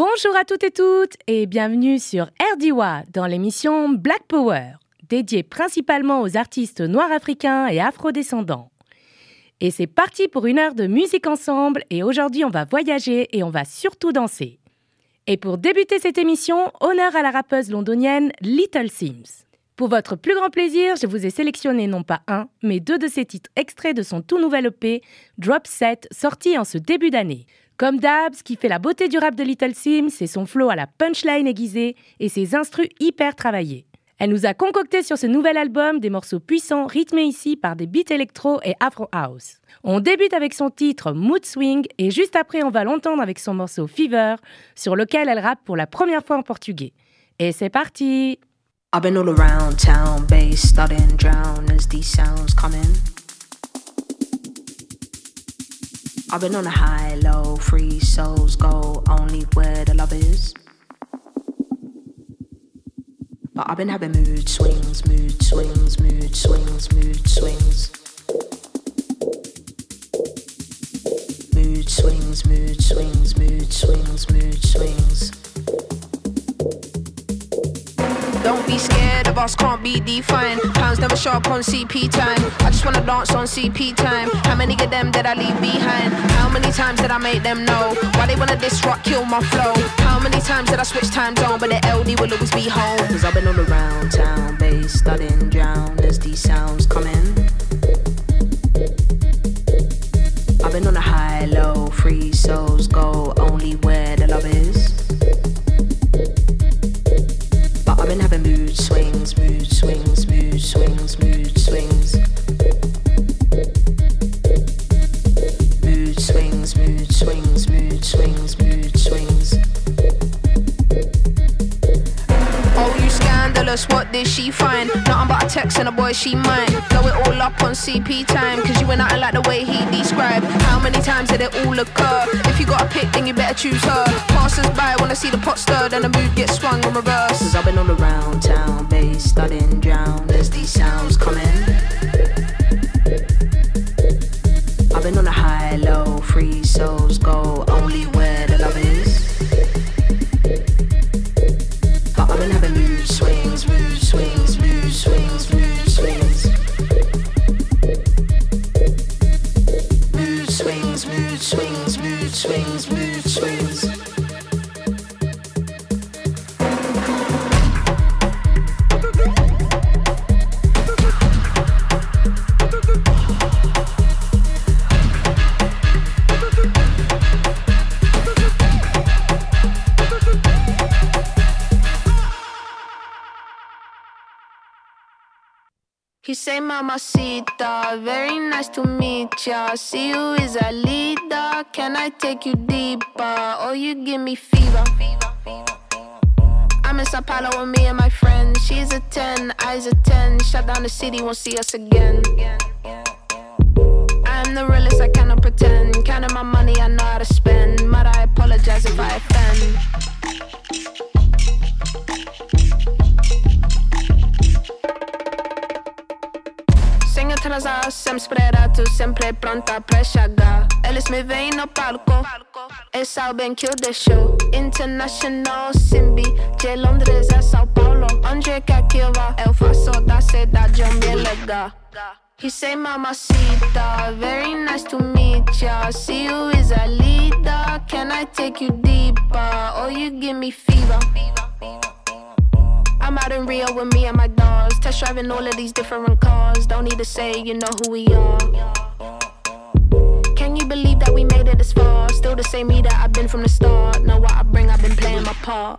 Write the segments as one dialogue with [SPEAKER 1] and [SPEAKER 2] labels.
[SPEAKER 1] Bonjour à toutes et toutes et bienvenue sur RDIWA dans l'émission Black Power, dédiée principalement aux artistes noirs africains et afrodescendants. Et c'est parti pour une heure de musique ensemble et aujourd'hui on va voyager et on va surtout danser. Et pour débuter cette émission, honneur à la rappeuse londonienne Little Simz. Pour votre plus grand plaisir, je vous ai sélectionné non pas un, mais deux de ses titres extraits de son tout nouvel EP, Drop Set, sorti en ce début d'année. Comme d'hab, ce qui fait la beauté du rap de Little Simz, c'est son flow à la punchline aiguisée et ses instrus hyper travaillés. Elle nous a concocté sur ce nouvel album des morceaux puissants rythmés ici par des beats électro et afro house. On débute avec son titre Mood Swing et juste après on va l'entendre avec son morceau Fever sur lequel elle rappe pour la première fois en portugais. Et c'est parti!
[SPEAKER 2] I've been all around town, bass studying, drown as these sounds come in. I've been on a high, low, free souls go only where the love is. But I've been having mood swings, mood swings, mood swings, mood swings. Mood swings, mood swings, mood swings, mood swings. Don't be scared of us, can't be defined. Pounds never show up on CP time. I just wanna dance on CP time. How many of them did I leave behind? How many times did I make them know why they wanna disrupt, kill my flow? How many times did I switch time zone, but the LD will always be home? Cause I've been all around town, bass studying, drown as these sounds come in. I've been on a high, low, free souls go only where the love is. I've been having mood swings, mood swings, mood swings, mood swings. Mood swings, mood swings, mood swings, mood swings. Oh, you scandalous, what did she find? Nothing but a text and a boy she mine. Blow it all up on CP time, cause you ain't nothing like the way he described. How many times did it all occur? If you got a pick, then you better choose her. Passers by wanna see the pot stirred and the mood gets swung in reverse. Cause I've been all around town, bass studying, drown as these sounds come in. I've been on a high, low, free souls go only where the love is. But I've been having mood swings, mood swings, mood swings, mood swings. Mood swings, mood swings, mood swings, mood swings. He say, Mamacita, very nice to meet ya. See you is a leader. Can I take you deeper? Or you give me fever. I'm in Sao Paulo with me and my friends. She's a 10, I's a 10. Shut down the city, won't see us again. I'm the realest, I cannot pretend. Counting my money, I know how to spend. Might I apologize if I offend? Sem atrasar, sempre esperato, sempre pronta pra chegar. Eles me veem no palco, eles sabem que eu deixo. International, Simbi, de Londres a São Paulo. Onde quer que eu vá, eu faço da cidade um bem legal. He say, Mamacita, very nice to meet ya. See you is a leader. Can I take you deeper? Or you give me fever. I'm out in Rio with me and my dogs, test driving all of these different cars. Don't need to say, you know who we are. Can you believe that we made it this far? Still the same me that I've been from the start. Know what I bring, I've been playing my part.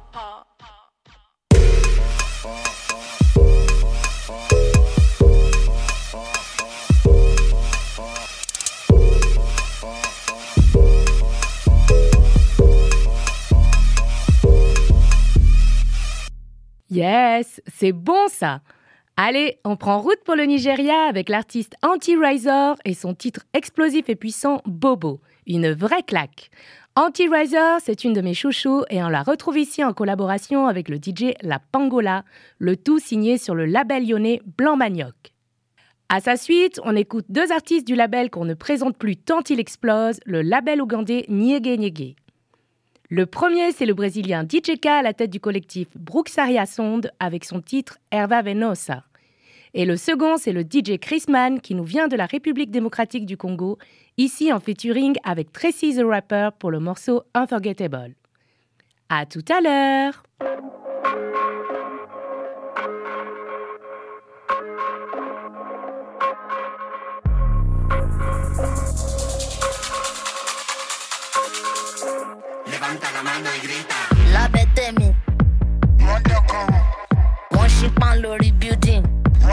[SPEAKER 1] Yes, c'est bon ça! Allez, on prend route pour le Nigeria avec l'artiste Anti-Riser et son titre explosif et puissant Bobo, une vraie claque. Anti-Riser, c'est une de mes chouchous et on la retrouve ici en collaboration avec le DJ La Pangola, le tout signé sur le label lyonnais Blanc Manioc. À sa suite, on écoute deux artistes du label qu'on ne présente plus tant il explose, le label ougandais Nyege Nyege. Le premier, c'est le Brésilien DJ à la tête du collectif Bruxaria Sound avec son titre Erva Venosa. Et le second, c'est le DJ Chris Mann qui nous vient de la République démocratique du Congo, ici en featuring avec Tracy the Rapper pour le morceau Unforgettable. À tout à l'heure!
[SPEAKER 3] La bête mi wọ́n ṣì pán lórí building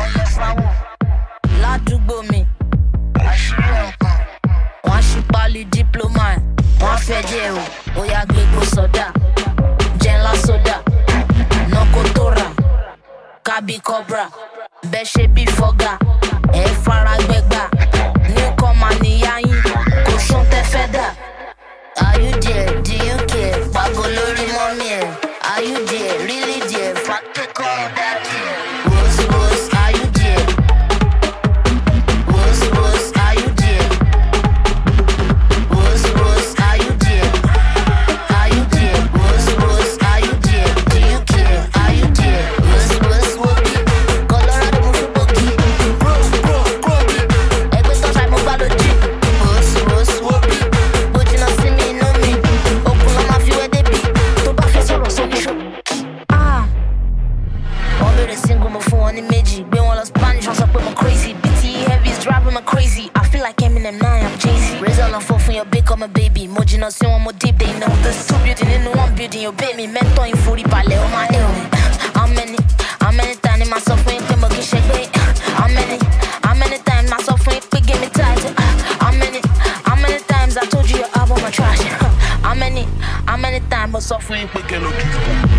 [SPEAKER 3] ládùúgbò mi wọ́n ṣì pálí diploma wọ́n fẹ́ jẹ́ o ó yá gbégbó sọ́dà jẹ́ ńlá sódà nọkótóra kábí cobra bẹ́ẹ̀ ṣe bí fọ́gà ẹ̀ fara gbẹ́gbà newcomer níyà yín kò sún tẹ́ fẹ́ dà. Are you there? Do you care? Pago lórí mọ́mí ẹ̀. Are you there? Really there? Practical that care. Wos, are you there? Wos, are you there? Wos, are you there? Are you there? Wos, are you there? Do you care? Are you there? Wos, wobi. Colorado mo fi bógi. Grow. Ẹgbẹ́ tó ṣàìmú gbá lójú. Wos, wobi. Bójúná sí mi inú mi. Okun ló máa fi wẹ́ débi. Tó bá fẹ́ sọ̀rọ̀ sómi ṣó. Wọ́n bèrè single mo fún wọn ní méjì. Gbé wọn lọ Spanish, wọ́n sọ pé mo crazy. BT heavy is driving me crazy. I feel like Eminem now, I'm Jay-Z. Razor lọ fọ́ fún your big come a baby. Mo jìnnà sí wọn mo deep, they know. There's two building nínú one building. Your baby mẹ́tọ́ ìforíbalẹ̀ ó máa dé o. How many times ni màá sọ fún yín pé mo kì í ṣe gbé? How many times màá sọ fún yín pé give me tight? How many times I told you your album a trash? How many times mo sọ fún yín pé kẹ́ ló kí?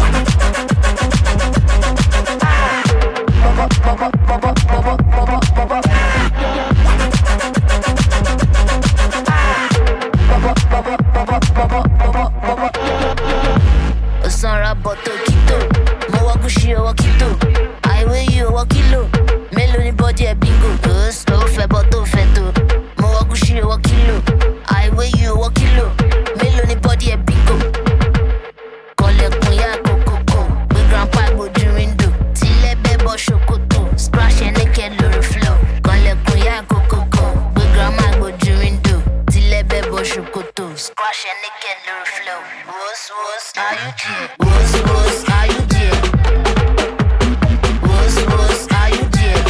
[SPEAKER 3] Sanra bọ́tò kìtò, mo wọ Gucci owó kìtò, àìwé yìí owó kìlò, mélòó ni bọ́dí ẹ̀ bingo, ó fẹ́ bọ́ tó fẹ́ tó, mo wọ Gucci owó kìlò, àìwé yìí owó kìlò, mélòó ni bọ́dí ẹ̀ bingo. Kọ̀lẹ̀kùn yá kòkòkò, gbé grandpa gbójú window, tilẹ̀ bẹ́ bọ́ ṣòkòtò, scratch ẹ̀ naked lórí flow. Kọ̀lẹ̀kùn yá kòkòkò, gbé grandma gbójú window, tilẹ̀ bẹ́ bọ́ ṣòkòtò, scratch ẹ̀ naked lórí flow. Wos, are you there? Wos, are you there? Wos, are you there?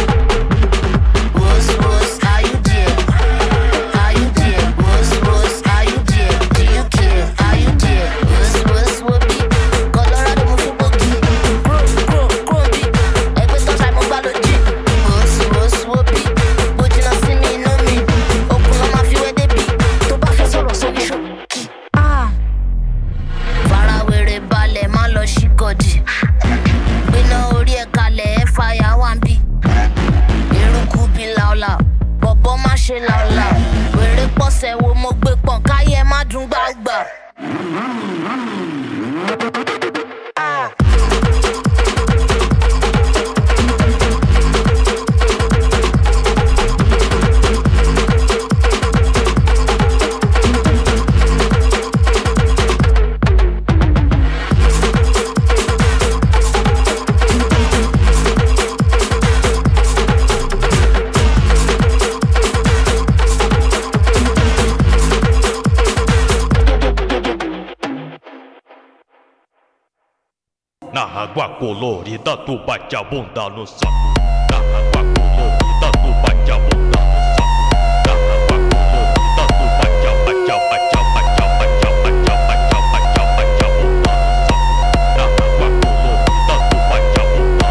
[SPEAKER 3] Wos, are you there? Are you there? Wos, are you there? Do you care? Are you there? Wos, wobi. Colorado mo fi bógi. Grow bí. Ẹgbẹ́ tó ṣàìmú gbá lójú. Wos, wobi. Bójúná sí mi inú mi. Okun ló máa fi wẹ́ débi. Tó bá fẹ́ sọ̀rọ̀ sómi ṣó. Farawere balẹ̀ má lọ ṣíkọ̀dì. Gbéná orí ẹ̀ kalẹ̀ ẹ̀ fàyà wá ń bí. Eruku bí làólà, bọ̀bọ̀ má ṣe làólà. Wèrè pọ̀sẹ̀ wo mo gbé pọ̀ káyé má dùn gbàgbà.
[SPEAKER 4] Na água colorida do bate a bunda no saco. Na água colorida do bate a bunda no saco. Na água colorida do bate a bunda no saco. Na água colorida do bate a bunda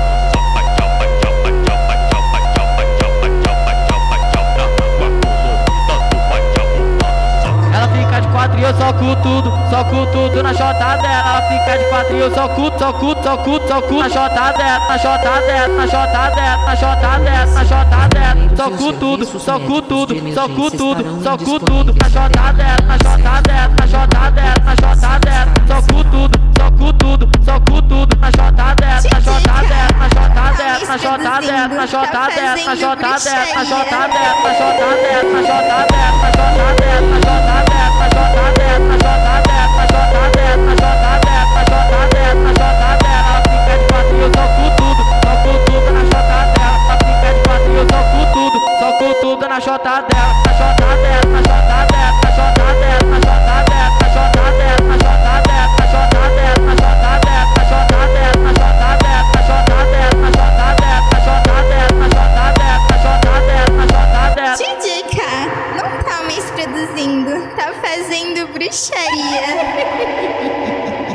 [SPEAKER 5] soco tudo na chota dela. Ela fica de quatro e eu soco na chota dela, na chota dela, na chota dela, na chota dela, na chota dela. Soco tudo na chota dela, na chota dela, na chota dela, na chota dela. Soco tudo na chota dela, na chota dela, na chota dela, na chota dela, na chota dela, na chota dela, na chota dela, na chota dela, na chota dela, na chota dela, na chota dela, na chota dela, na chota dela, na chota dela, na chota dela.
[SPEAKER 6] fazendo? Tá fazendo bruxaria.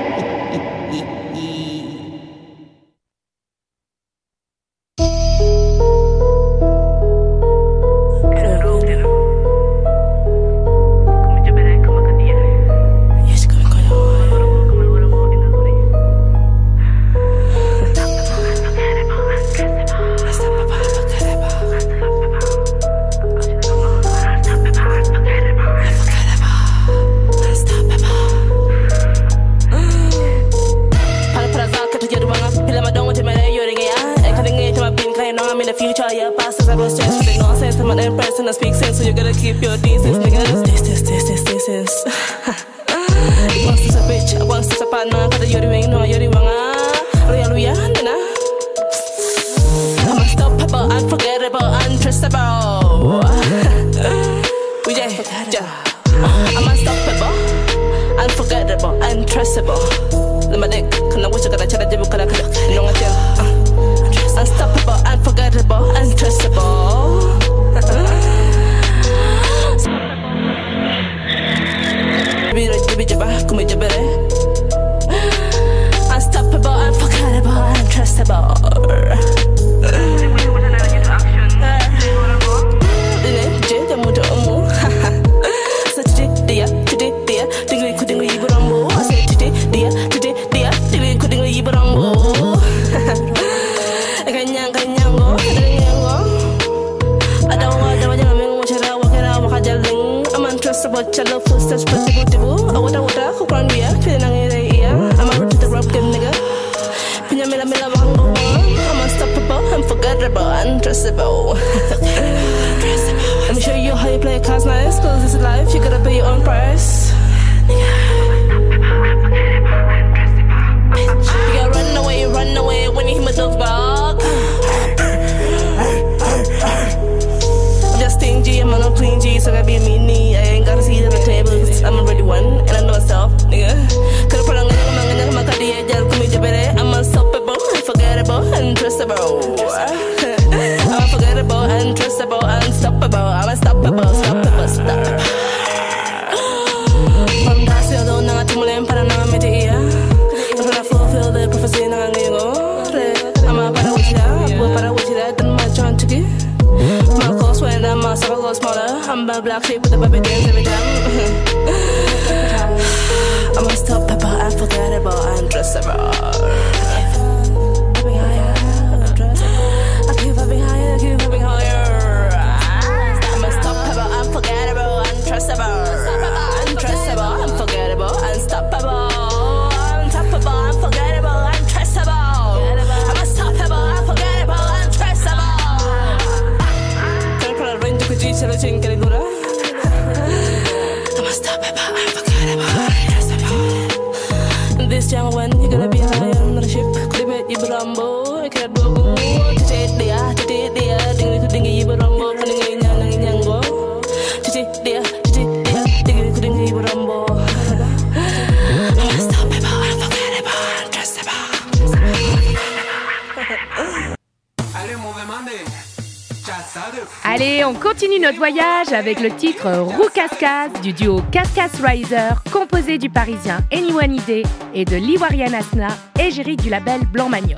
[SPEAKER 1] Allez, on continue notre voyage avec le titre Roucascas du duo Cascas Riser, composé du parisien Anyone Idé et de l'Ivoirienne Asna, égérie du label Blanc Manioc.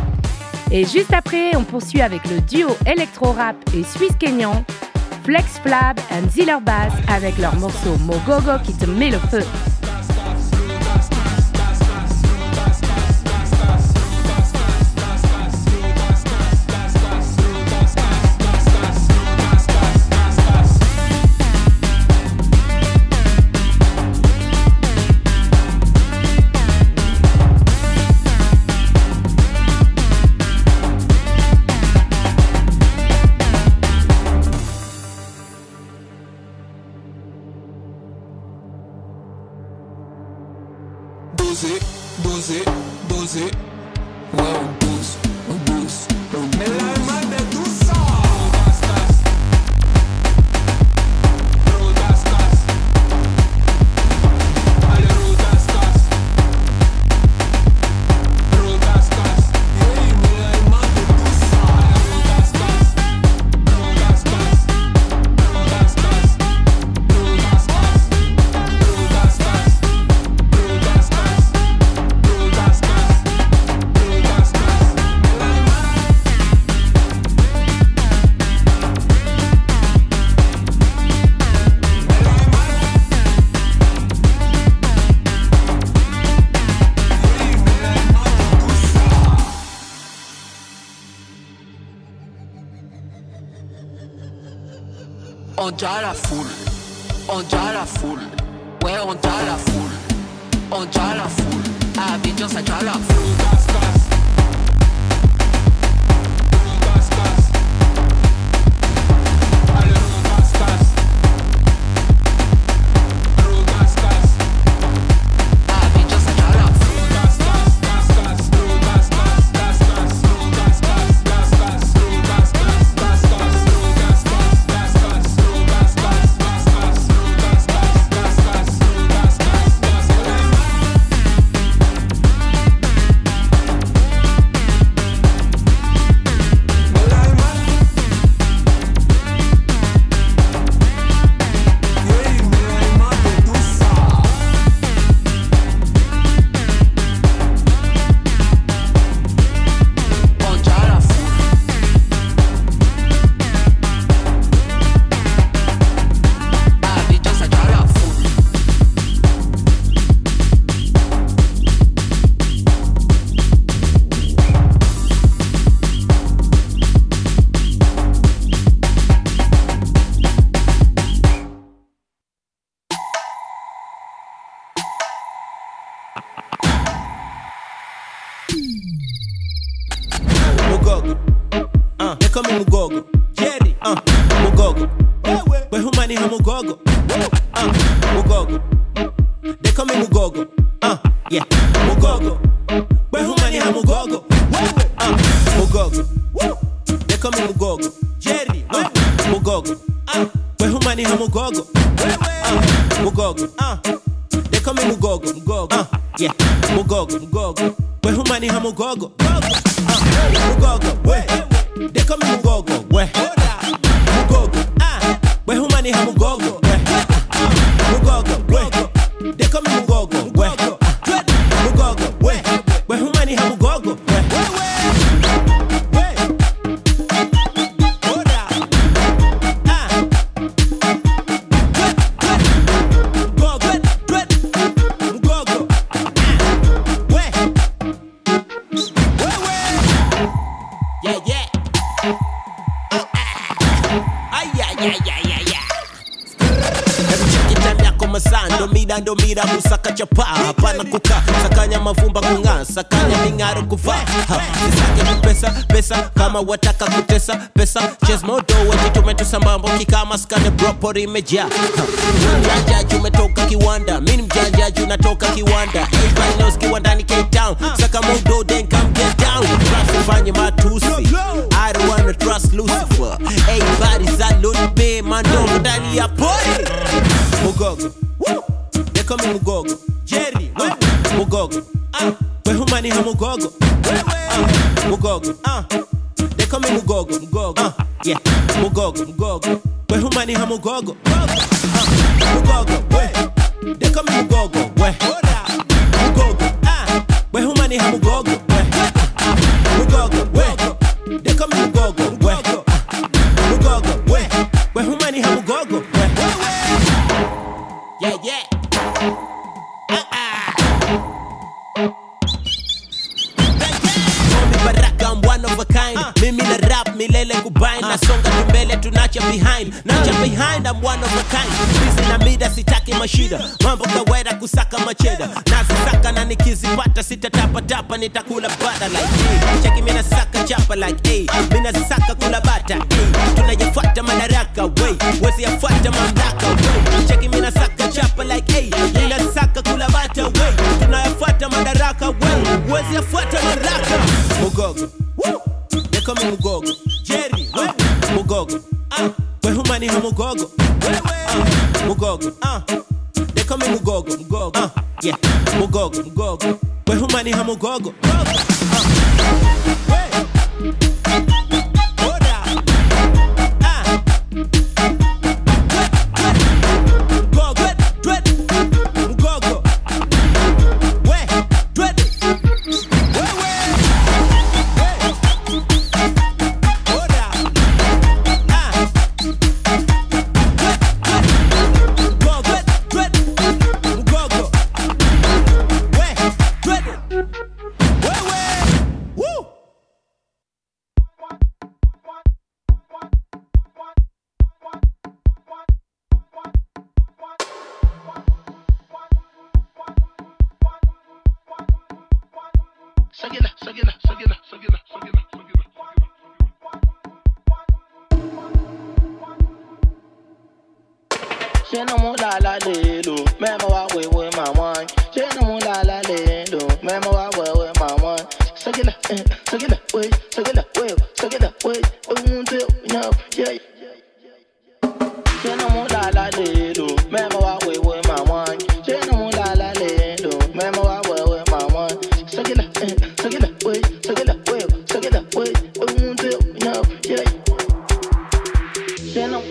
[SPEAKER 1] Et juste après, on poursuit avec le duo électro-rap et suisse-kényan Flex Flab and Ziller Bass avec leur morceau Mogogo qui te met le feu.
[SPEAKER 7] On déjà la foule, on déjà la foule. Ouais, on déjà la foule, on déjà la foule. À Abidjan, ça déjà la foule.
[SPEAKER 8] Mira kusaka chapa hapana kuka sakanya mavumba kunga sakanya mingaro kuvaa sisake pesa pesa kama wataka kutesa pesa chase modo wajitume sambambo kikama skane bropori imejaa mjanja umetoka kiwanda mimi mjanja unatoka kiwanda everybody knows kiwandani Cape Town saka modo then come get down fanye matusi I don't wanna trust Lucifer everybody's a little bit mando ndani ya pori Mugogo Come Mugogo, Jerry, Mugogo, where humani ha Mugogo, Mugogo, they come Mugogo, Mugogo, yeah, Mugogo, where humani ha Mugogo, Mugogo, where they come Mugogo, where Mugogo, where humani ha Mugogo, Mugogo, where they come Mugogo, where Mugogo, where humani ha Mugogo, yeah, yeah. I'm one of a kind. Mimi na rap milele kubain nasonga tumbele tunacha behind I'm one of a kind. Busy na mida sitaki mashida mambo kawaida kusaka macheda nazisaka na nikizipata sitatapa tapa nitakula bata like hey. Cheki mina saka chapa like hey. Mina saka kula bata hey. Tunayafuata madaraka way wezi yafuata mamlaka way. Cheki mina saka chapa like hey. Mina saka kula bata way tunayafuata madaraka way wezi yafuata madaraka Mugogo they come Mugogo Jerry Mugogo where humani ha Mugogo Mugogo they come Mugogo yeah Mugogo where humani ha Mugogo
[SPEAKER 9] She no more la la lelo, mama wa we with my one. She no more la la lelo, mama wa we with my one. So get that way, so get that way, so get that way. No, yeah. She no more la la lelo, mama wa we with my one. She no more la la lelo, mama wa we with my one. So get that way, so get that way, so get that way. No, yeah. She no.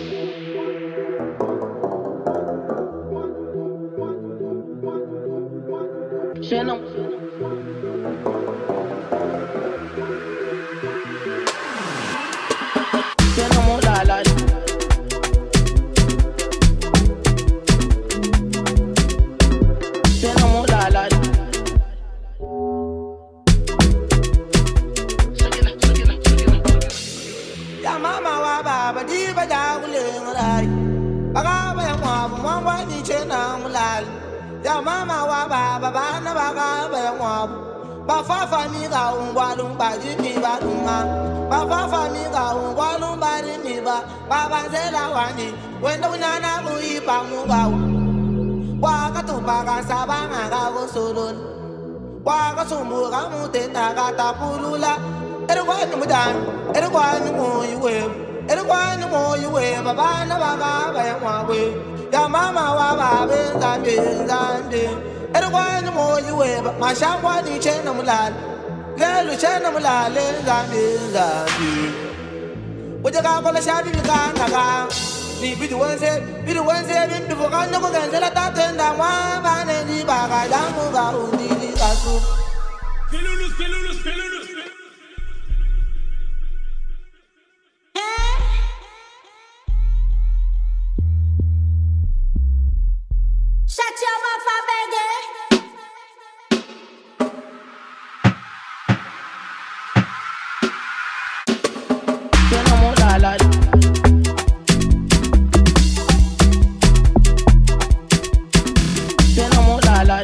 [SPEAKER 9] Shannon. Shannon mo lala. Shannon mo lala. Ya mama wa baba di ba ja uling rai. Baga ba yang wa wa ni chena mulal. Ya mama wa baba ba na baga ba yang wa. Ba fa fa mi ga un wa lung ba ji mi ba lung ma. Ba fa fa mi ga un wa lung ba ri mi ba. Ba ba ze la wa ni. When do na na bu I pa mu ba. Wa ka tu ba ga sa ba nga ga go sulun. Wa ka su mu ga mu te ta ga ta pulula. Ere kwa ni mu dan. Ere kwa ni mu yi we. Ere kwa ni mu yi we. Ba ba na baga ba yang wa we. Ya mama wa ba ben zambi. Ere kwa ni mo yiwe ma shangwa ni chena mulal. Lelu chena mulal zambi. Oja ka kola shabi ka naga. Ni bidu wense bin bifu ka nyoko genzela tatenda wa ba ne ni ba ga damu ga undi ni kasu. Pelulus.
[SPEAKER 3] Shut your mouth, I beg it.
[SPEAKER 9] She no more la la. She no more la la.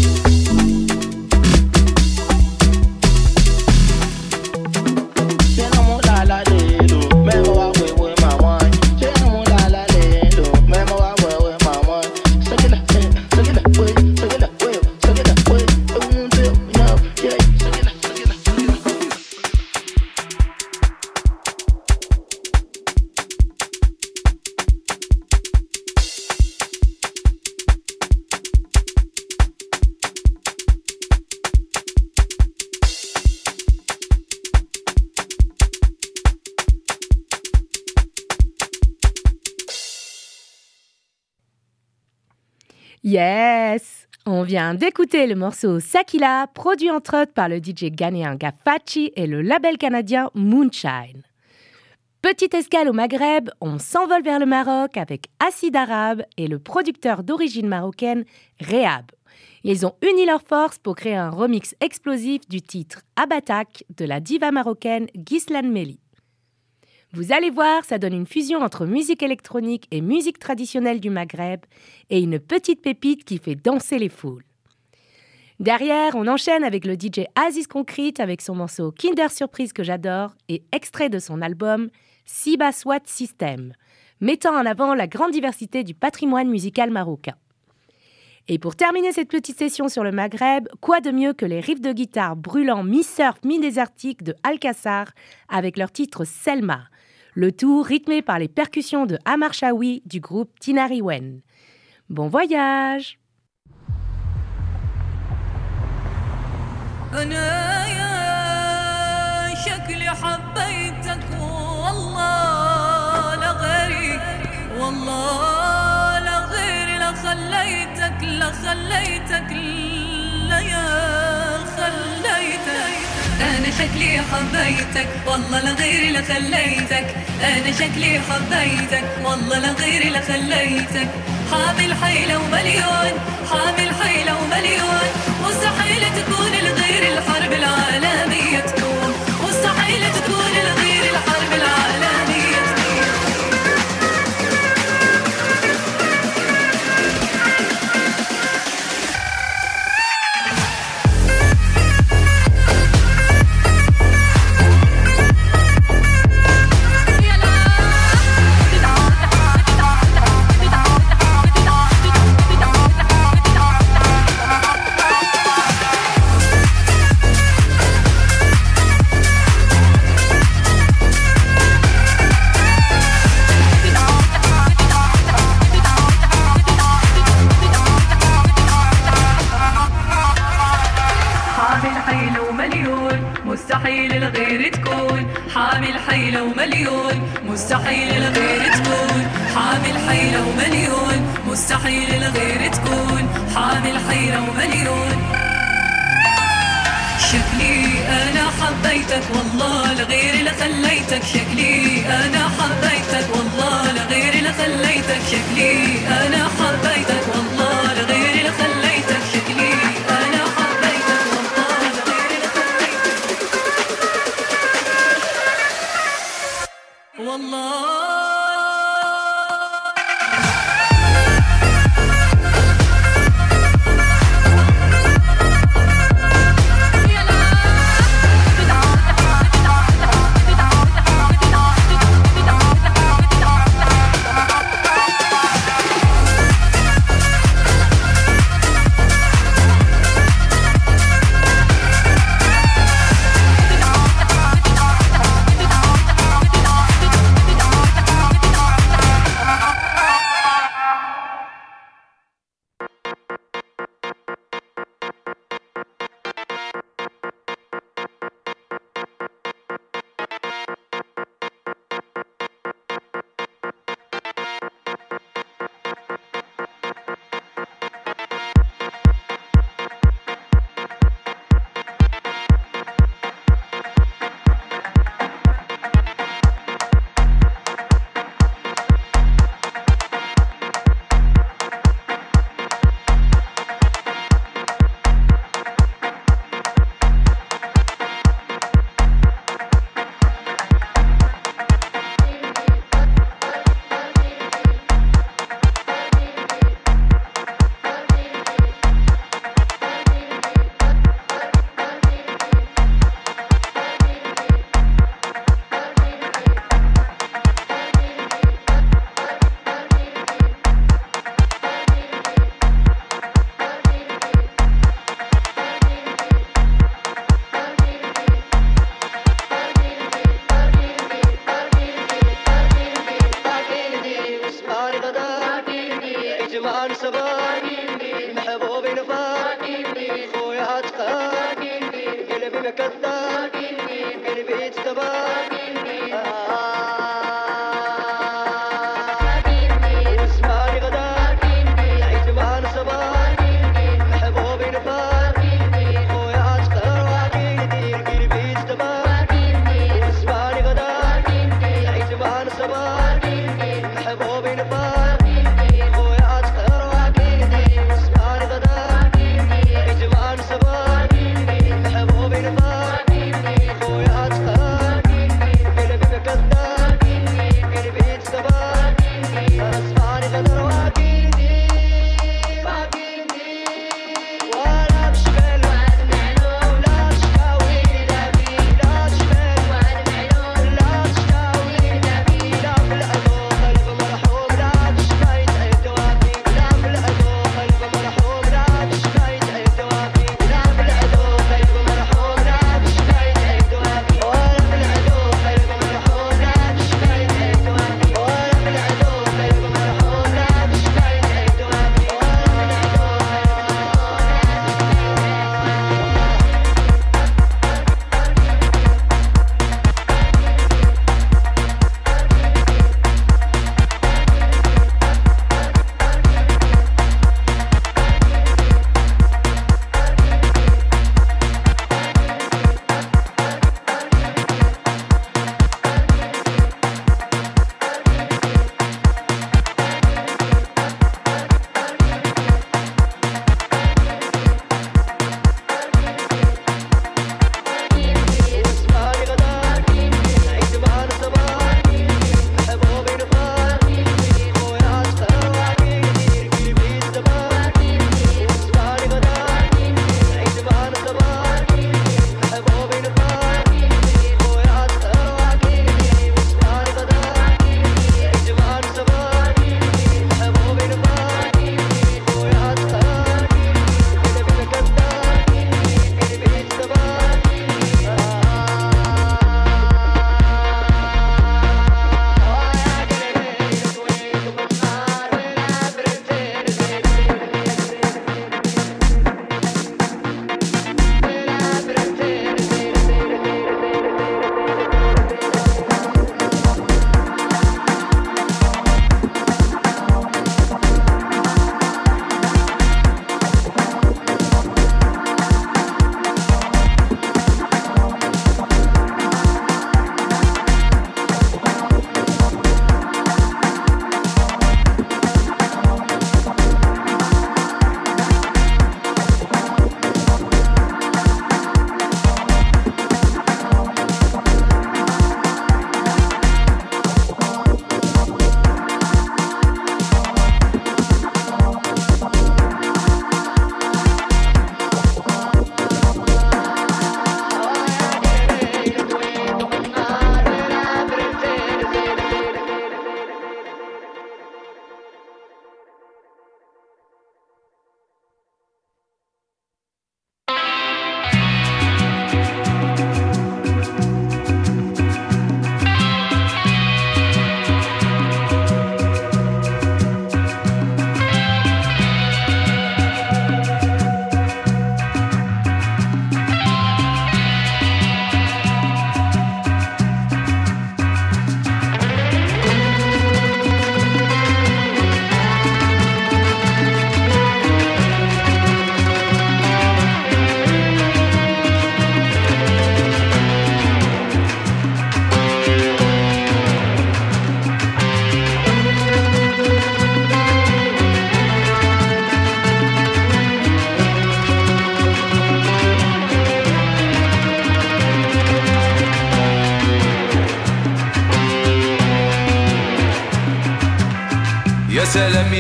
[SPEAKER 9] She no more la la lelo, mama wa we with my one. She no more la la lelo, mama wa we with my one. So get that way, so get that way, so get that way, so get that way. No, yeah, so get that.
[SPEAKER 1] Yes! On vient d'écouter le morceau Sakila, produit entre autres par le DJ ghanéen Gafachi et le label canadien Moonshine. Petite escale au Maghreb, on s'envole vers le Maroc avec Acide Arabe et le producteur d'origine marocaine Rehab. Ils ont uni leurs forces pour créer un remix explosif du titre Abatak de la diva marocaine Ghizlan Melli. Vous allez voir, ça donne une fusion entre musique électronique et musique traditionnelle du Maghreb et une petite pépite qui fait danser les foules. Derrière, on enchaîne avec le DJ Aziz Concrete avec son morceau Kinder Surprise que j'adore et extrait de son album Siba Swat System, mettant en avant la grande diversité du patrimoine musical marocain. Et pour terminer cette petite session sur le Maghreb, quoi de mieux que les riffs de guitare brûlants mi-surf, mi-désertique de Alcassar avec leur titre Selma, le tout rythmé par les percussions de Amar Chaoui du groupe Tinariwen. Bon voyage!
[SPEAKER 10] أنا يا شكلي حبيتك والله لغيري والله لغيري لخليتك لا يا خليتك أنا شكلي حبيتك والله لغيري لخليتك أنا شكلي حبيتك والله لغيري لخليتك حامل حيلة ومليون مستحيل تكون الغير الحرب العالمية تكون مستحيل تكون الغير الحرب العالمية تكون مستحيل الغير تكون حامل حيلة ومليون مستحيل الغير تكون حامل حيلة ومليون مستحيل الغير تكون حامل حيلة ومليون شكلي أنا حبيتك والله لغير اللي خليتك شكلي أنا حبيتك والله لغير اللي خليتك شكلي أنا حبيتك والله لغير اللي خليتك شكلي أنا حبيتك والله لغير اللي خليتك والله
[SPEAKER 11] Bye.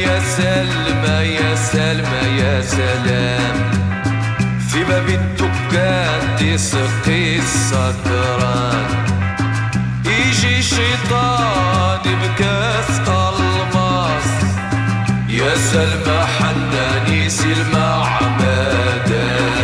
[SPEAKER 11] يا سلمى يا سلمى يا سلام في باب الدكان تسقي السكران يجي شيطان بكاس الماس يا سلمى حناني سلمى عمادان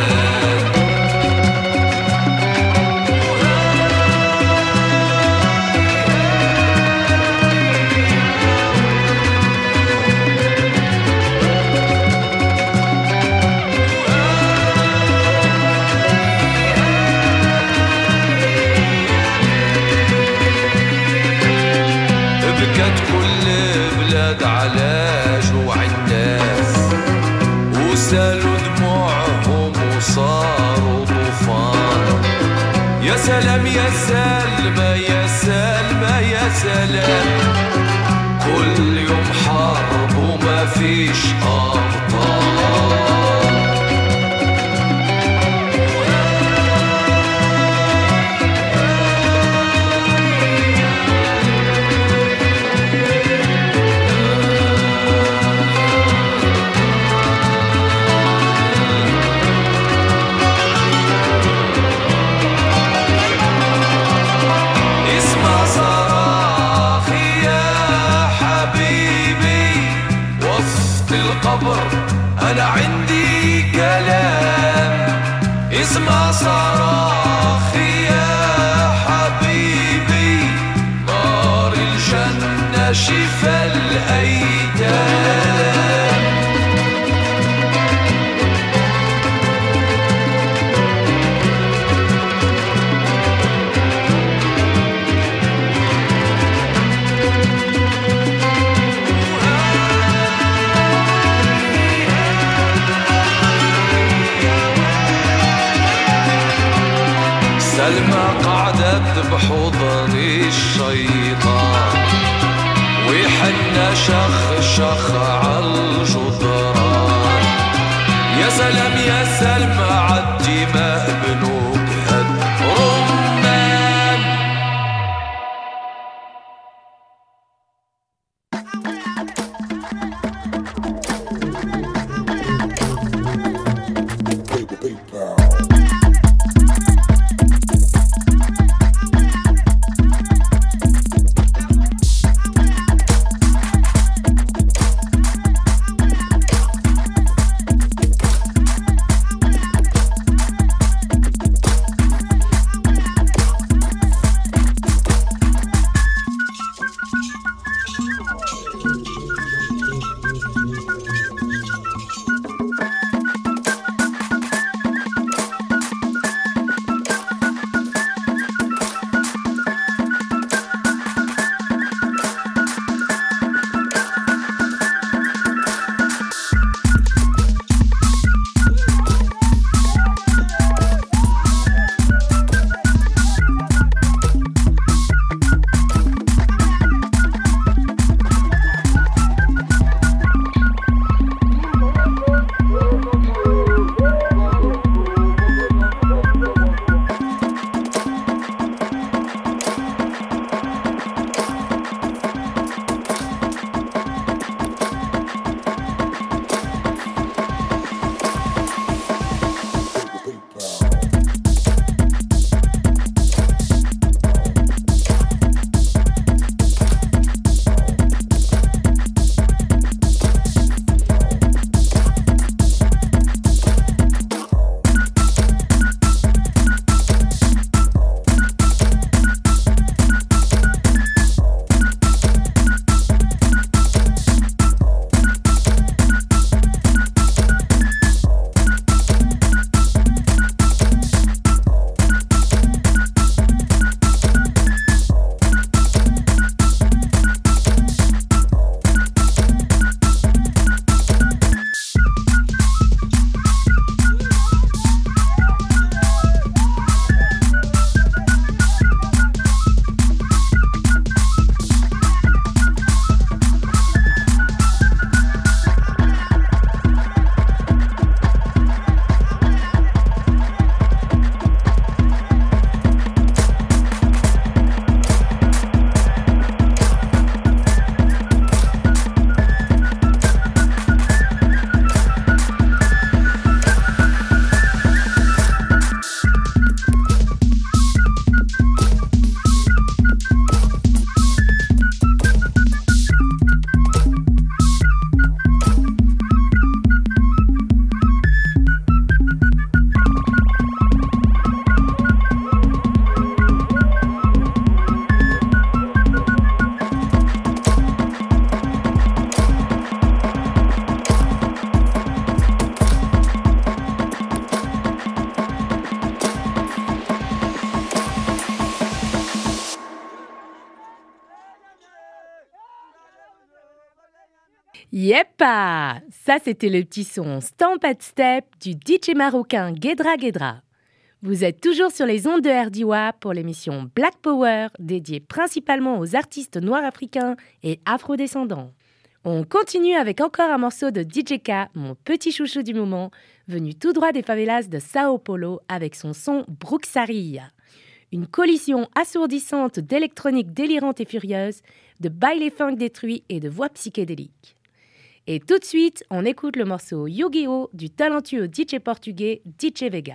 [SPEAKER 11] بكت كل بلاد على جوع الناس وسالوا دموعهم وصاروا طوفان يا سلام يا سلمى يا سلمى يا سلام كل يوم حرب وما فيش أبطال أنا عندي كلام اسمع صراخي يا حبيبي نار الجنة شفا الأيتام سلمى قعدت بحضن الشيطان ويحنى شخ عالجدران يا سلام يا سلمى عالدماء بنوجهد رمان
[SPEAKER 1] Yepa! Ça, c'était le petit son Stamp and Step du DJ marocain Guedra Guedra. Vous êtes toujours sur les ondes de RDIWA pour l'émission Black Power, dédiée principalement aux artistes noirs africains et afrodescendants. On continue avec encore un morceau de DJ K, mon petit chouchou du moment, venu tout droit des favelas de Sao Paulo avec son son Bruxaria. Une collision assourdissante d'électronique délirante et furieuse, de baile funk détruit et de voix psychédéliques. Et tout de suite, on écoute le morceau Yu-Gi-Oh! Du talentueux DJ portugais DJ Vega.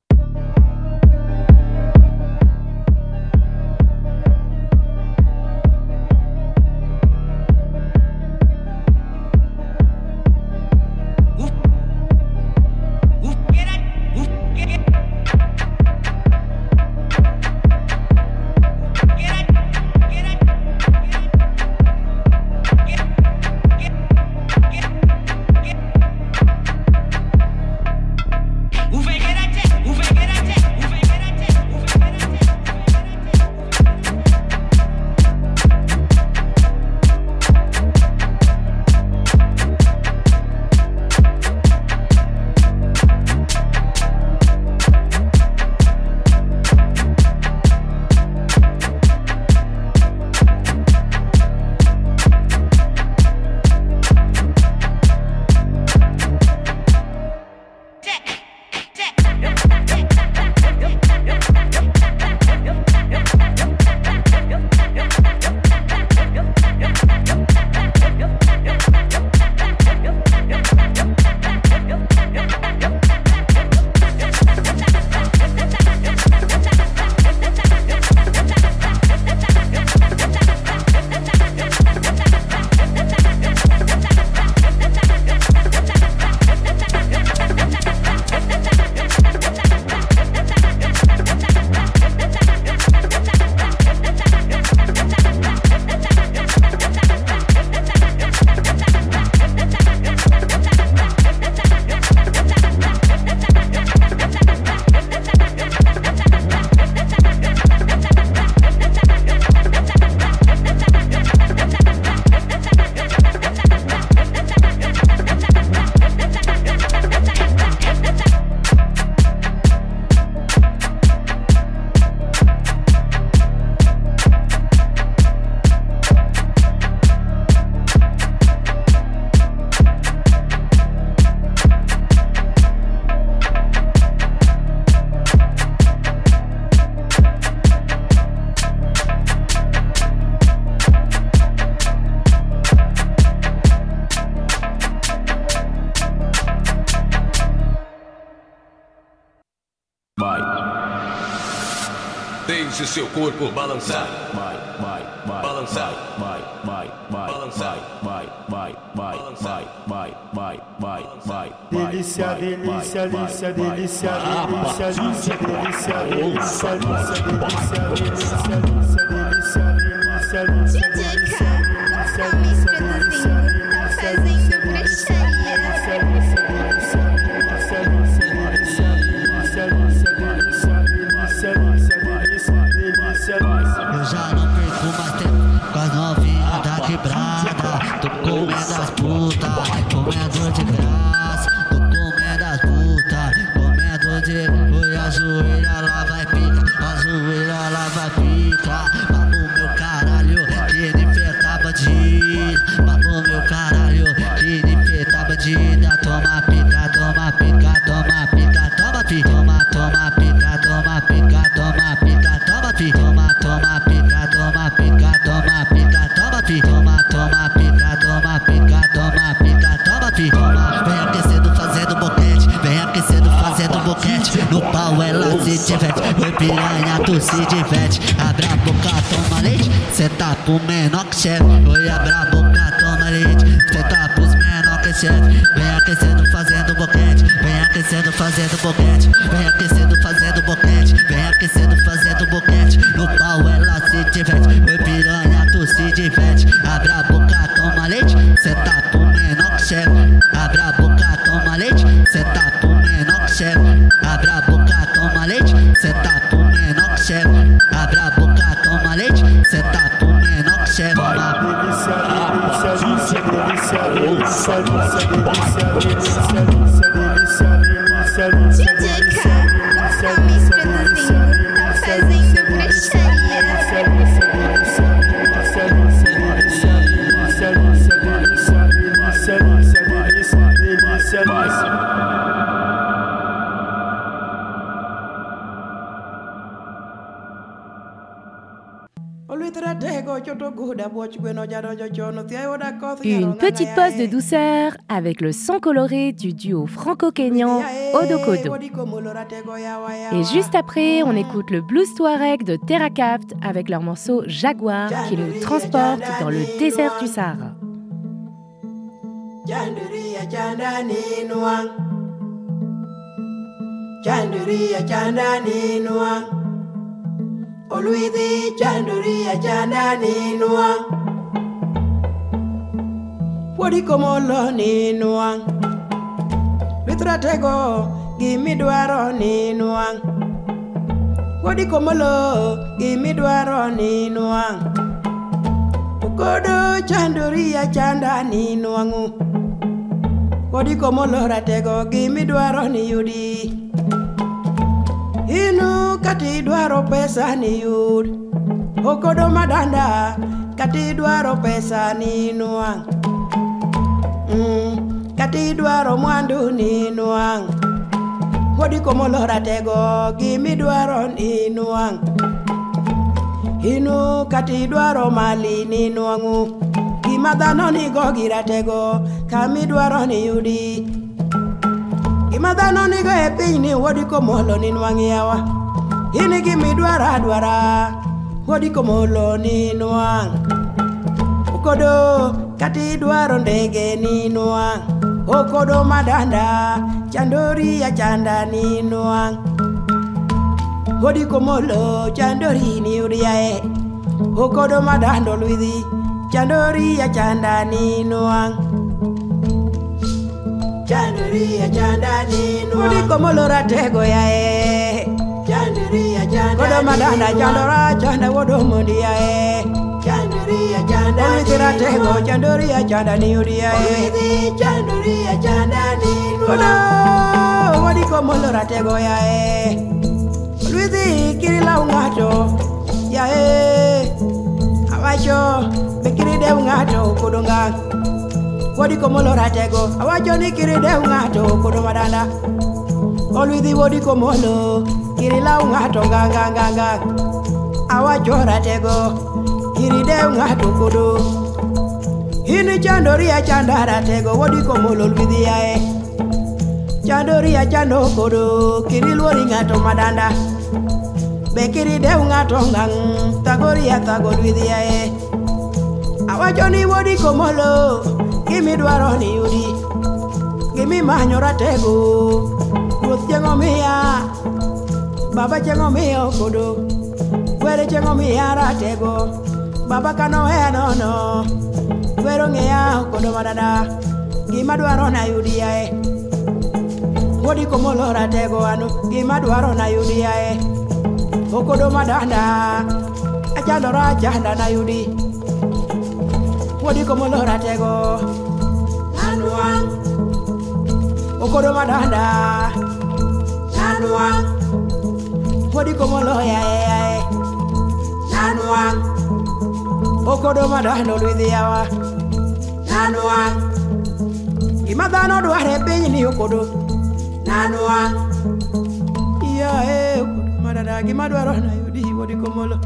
[SPEAKER 12] Deixe seu corpo balançar, balançar, balançar,
[SPEAKER 13] delícia, delícia, delícia, delícia, delícia, delícia, delícia, delícia, delícia,
[SPEAKER 14] eu já não perco mais tempo com as novinhas da quebrada. Tô comendo as putas, comendo de graça. Tô comendo as putas, comendo de... Oi, a joelha lá vai pica, a joelha lá vai pica. Papo meu caralho, que infeta bandida. Papo meu caralho, que infeta bandida. Toma pica, toma pica, toma pica, toma pica. Toma pica, toma pica, toma pica, toma pica. Toma pica, toma pica, toma pica, toma pica. Toma pica, toma pica, toma pica, toma pica. Vem aquecendo fazendo boquete, vem aquecendo fazendo boquete. No pau ela se diverte, oi piranha tu se diverte. Abre a boca, toma leite, cê tá pro menor que chefe. Oi, abre a boca, toma leite, cê tá pros menor que chefe. Vem aquecendo fazendo boquete, vem aquecendo fazendo boquete. Vem aquecendo fazendo boquete, vem aquecendo fazendo boquete. No pau ela se diverte, oi piranha tu se diverte. Abre a boca, toma leite, cê tá pro menor que chefe. Abre a boca, toma leite, cê tá pro menor que chefe. Abre a boca, toma leite, cê tá pro menor que chefe. Abre a boca, toma leite, cê tá pro menor que chefe.
[SPEAKER 13] delícia, delícia, delícia, delícia, delícia.
[SPEAKER 1] Une petite pause de douceur avec le son coloré du duo franco-kényan Odokodo. Et juste après, on écoute le blues touareg de Terrakapt avec leur morceau Jaguar qui nous transporte dans le désert du Sahara.
[SPEAKER 9] Oluidi chanduri achanda ni nuang Wadi komolo ni nuang Litra tego gimi dwaro ni nuang Wadi komolo gimi dwaro ni nuang Ukodo chanduri achanda ni nuangu Wadi komolo ratego gimi dwaro ni yudi Inu kati dwaro pesa ni yud Okodo madanda kati dwaro pesa ni nuang Kati dwaro mwandu ni nuang Wadi komolo ratego gimi dwaro ni nuang Inu kati dwaro mali ni nuangu Gimadano ni go giratego kami dwaro ni yudi Gimadano ni go epini wadi komolo ni nuangi yawa Ini gimi dwara wadi komolo ni nuang Okodo kati dwaro ndege ni nuang Okodo madanda chandori ya chanda ni nuang Wadi komolo chandori ni uriae Okodo madando luidi chandori ya chanda ni nuang Chandori ya chanda ni nuang Wadi komolo ratego yae Chandori ya chanda Kodo madanda chandora chanda wodo mundi yae Chandori ya chanda Wadi ratego chandori ya chanda ni uriae Chandori ya chanda ni nuang Wadi komolo ratego yae Luidi kirila ungato yae Awacho bekiri de ungato kudunga Wadi komolo ratego Awacho ni kiri de ungato kudumadanda Luidi wadi komolo kirila ungato nganga Awacho ratego kiri de ungato kudu Hini chandori ya chanda ratego wadi komolo luidi yae Chandori ya chando kudu kiri luori ngato madanda Bekiri de ungato ngang tagori ya tagor vidya e Awacho ni wodi komolo Gimi dwaro ni yudi Gimi manyora tego Ruth chengo miya Baba chengo miya kodo Were chengo miya ratego Baba kano hea nono Wero ngeya kodo madada Gima dwaro na yudi ya e Wodi komolo ratego anu Gima dwaro na yudi ya e Okodo madanda Achandora chanda na yudi Wodi komolo ratego Nanuang Okodo madanda Nanuang Wodi komolo ya Nanuang Okodo madanda luidi yawa Nanuang Imadano duare penyi ni okodo Nanuang Ya madada gimadwaro na yudi wodi komolo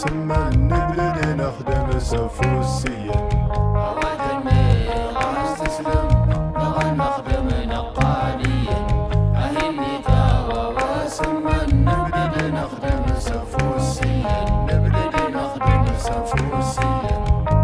[SPEAKER 15] واسمن نبتدي نخدم سفوسيا
[SPEAKER 16] أودني غاز تسلم نغن نخدم نقاليا أهني تاوى واسمن نبتدي نخدم سفوسيا نبتدي نخدم سفوسيا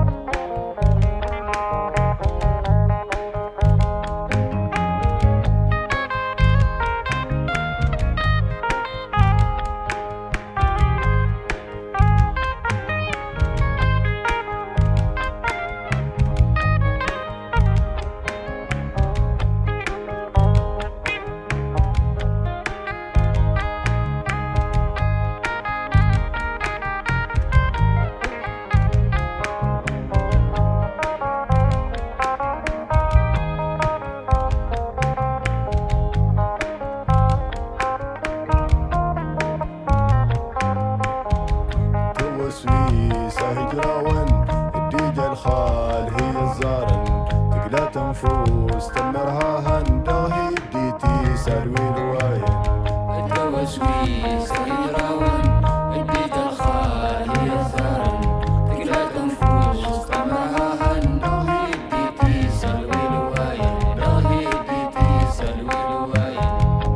[SPEAKER 15] تنفوس تمرها هندغي ديتي سلوي الواين
[SPEAKER 16] التوسويس تيراون اديت الخال هي الزرن تقلا تنفوس تمرها هندغي ديتي سلوي الواين دغي ديتي سلوي الواين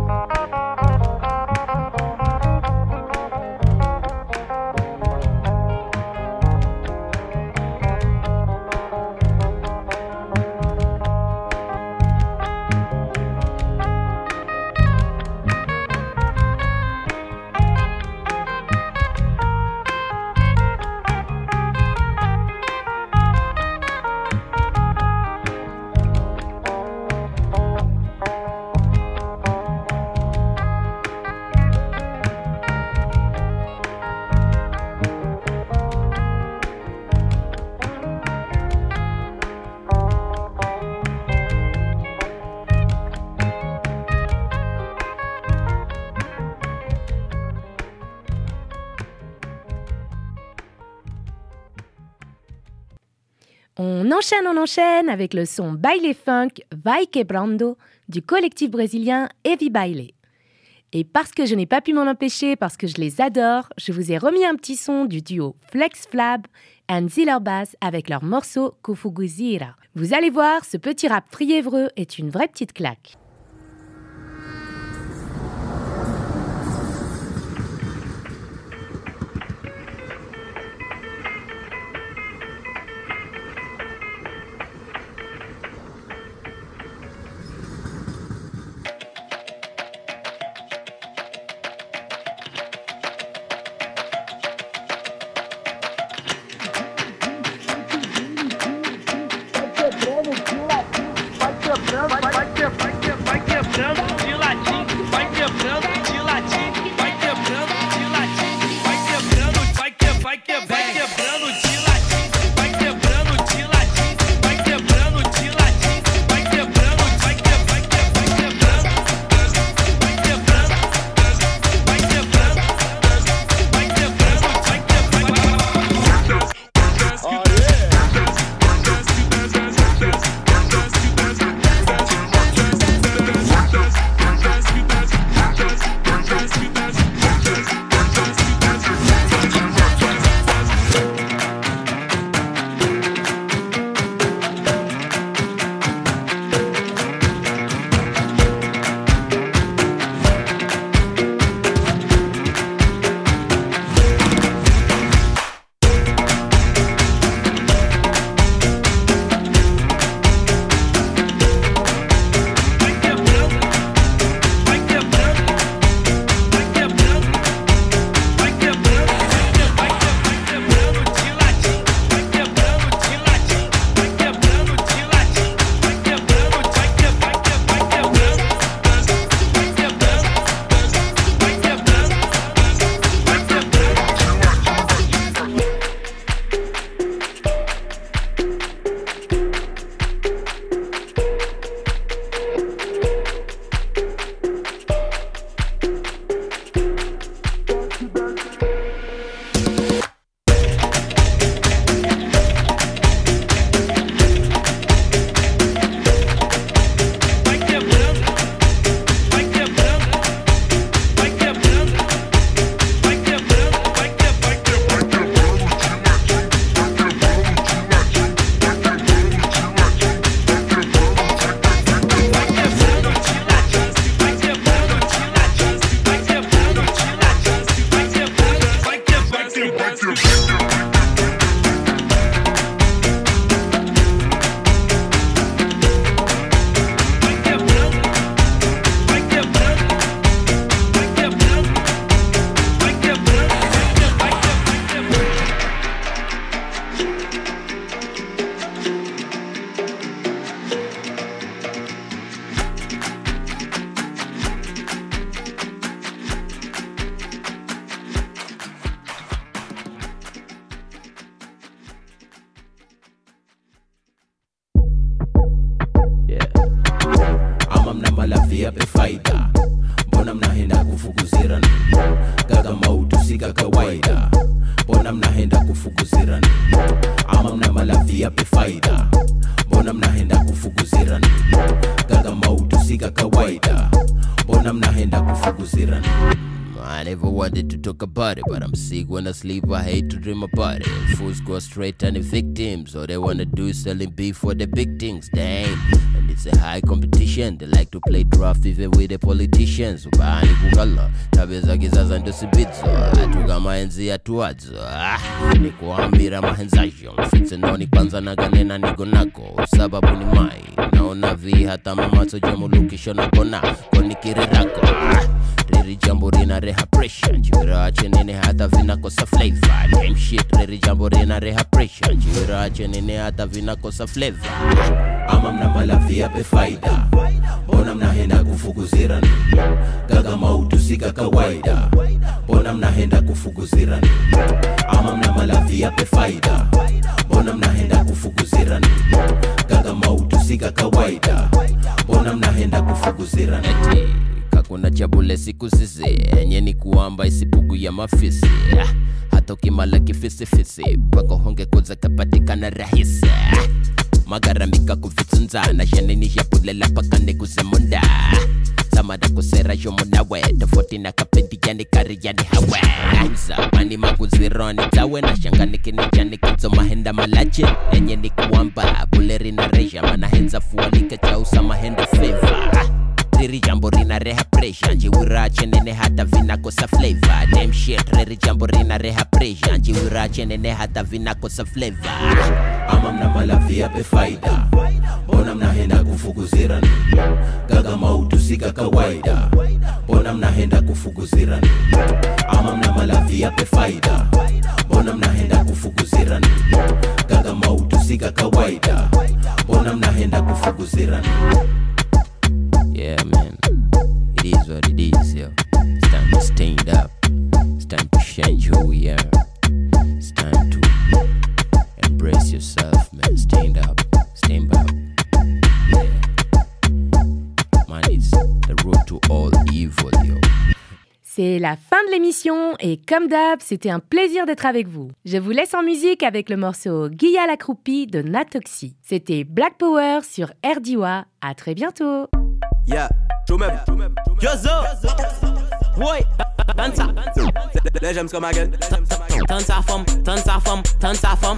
[SPEAKER 1] On enchaîne avec le son baile funk Vai Quebrando du collectif brésilien Heavy Baile. Et parce que je n'ai pas pu m'en empêcher, parce que je les adore, je vous ai remis un petit son du duo Flex Flab and Ziller Bass avec leur morceau Kufuguzira. Vous allez voir, ce petit rap friévreux est une vraie petite claque.
[SPEAKER 5] Vai quebrando, vai quebrando.
[SPEAKER 8] malafi pe faida, mbona mnaenda kufukuzirana? Gaga mautu sika kawaida, mbona mnaenda kufukuzirana? Ama mna malafi pe faida, mbona mnaenda kufukuzirana? Gaga mautu sika kawaida, mbona mnaenda kufukuzirana? I never wanted to talk about it, but I'm sick when I sleep, I hate to dream about it. Fools go straight and the victims, all they wanna do is selling beef for the big things, damn. And it's a high competition, they like to play draft even with the politicians. Ubani kukala, tabeza kizaza ndo sibizo, atuga maenzi ya tuwazo. Nikuambira mahenzajo, mfitse noni kwanza naganena nigo nako, sababu ni mai. Naona vi hata mama soja mulukisho na kona, koni kirirako. Riri jambo rina reha pressure, jiwira chenene hata vina kosa flavor. Damn shit, riri jambo rina reha pressure, jiwira chenene hata vina kosa flavor. Ama mna malafi pe faida, mbona mnaenda kufukuzirana? Gaga mautu sika kawaida, mbona mnaenda kufukuzirana? Ama mna malafi pe faida, mbona mnaenda kufukuzirana? Gaga mautu sika kawaida, mbona mnaenda kufukuzirana? Kakuna chabule siku zizi, enye ni kuamba isipugu ya mafisi. Hata ukimala kifisi-fisi, pako honge kuza kapatikana rahisi. Magaramika kufitsunza, na sheneni yapulela pakane kuzemunda. Samada kusera jomunawe, tofoti na kapendi yani kari yani hawe. Mza, mani maguzironi tawe, na shangani kinijani kizo mahenda malache. Enye ni kuamba, buleri na reja, mana henza fualika chausa mahenda favor. Riri jambo rina reha pressure, jiwira chenene hata vina kosa flavor. Damn shit, riri jambo rina reha pressure, jiwira chenene hata vina kosa flavor. Ama mna malafi pe faida, mbona mnaenda kufukuzirana? Gaga mautu sika kawaida, mbona mnaenda kufukuzirana? Ama mna malafi pe faida, mbona mnaenda kufukuzirana? Gaga mautu sika kawaida, mbona mnaenda kufukuzirana? Yeah, man, it is what it is, yo. It's time to stand up. It's time to change who we are. It's time to embrace yourself, man. Stand up, stand up. Yeah. Man, it's the road to all evil, yo.
[SPEAKER 1] C'est la fin de l'émission et comme d'hab, c'était un plaisir d'être avec vous. Je vous laisse en musique avec le morceau Guilla l'accroupie de Natoxy. C'était Black Power sur RDIWA. À très bientôt.
[SPEAKER 8] Yeah, Jomem, Yozo, Boy, Dansa, les j'aime comme again. Dansa femme.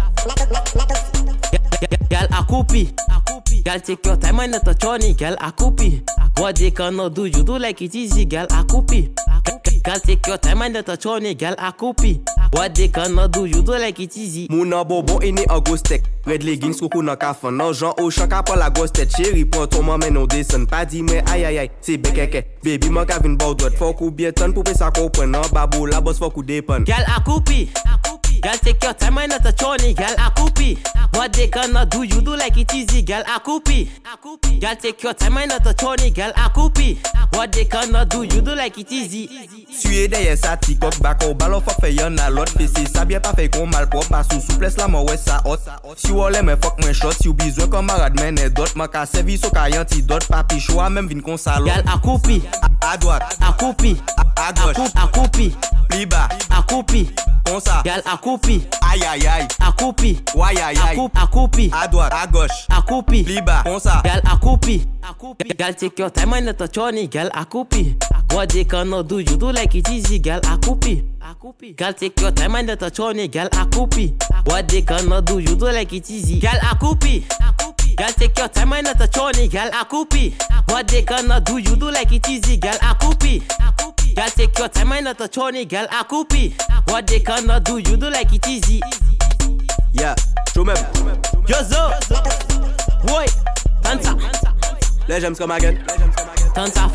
[SPEAKER 8] Gal accoupi, gal take your time and not a choni, gal accoupi. What they cannot do, you do like it easy, gal accoupi. Gal take your time and not a choni, gal accoupi. What they cannot do, you do like it easy. Mouna bobo ini a ghost tech. Red leggings coucou nan kafan. Nan Jean au chaka pa la ghost tech. Chéri prends ton maman non descend. Pas dit mais aïe aïe aïe. C'est bekeke. Baby man kavin bout droite. Faut qu'on bien ton pour ça comprendre. Nan babou la boss faut qu'on dépend. Gal accoupi. Gal take your time and not a choni. Gal accoupi. What they cannot do, you do like it easy. Gal accoupi. Gal take your time and not a choni. Gal accoupi. What they cannot do, you do like it easy. Suye derrière sa tikok bako. Ballon faut faire y'en a l'autre. Fessé ça bien pas fait qu'on mal propre. Pas sous souplesse la moi ouais ça hot. Si ou ole men fuck men shot. Si ou besoin camarade men et d'autres. Ma ka servi so ka antidote. Papi choix même vin kon salon. Gal accoupi. À droite. Accoupi. À gauche. Accoupi. Pli bas. Accoupi. Comme ça. Gal accoupi. Aïe aïe aïe. Accoupi. Aïe aïe aïe. Accoupi. À droite. À gauche. Accoupi. Pli bas. Comme ça. Gal accoupi. Gal take your time and not a choni. Gal accoupi. What they cannot do, you do like it easy. Gal accoupi. Gal take your time and not a choni. Gal accoupi. What they cannot do, you do like it easy. Gal accoupi. Gal take your time and not a choni. Gal accoupi. What they cannot do, you do like it easy. Gal accoupi. Gal take your time and not a choni. Gal accoupi. What they cannot do, you do like it easy. Yeah, Jomem, Yozo, Boy, Dansa, les j'aime comme again. Dansa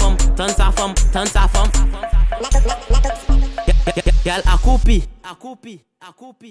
[SPEAKER 8] femme. Gal accoupi.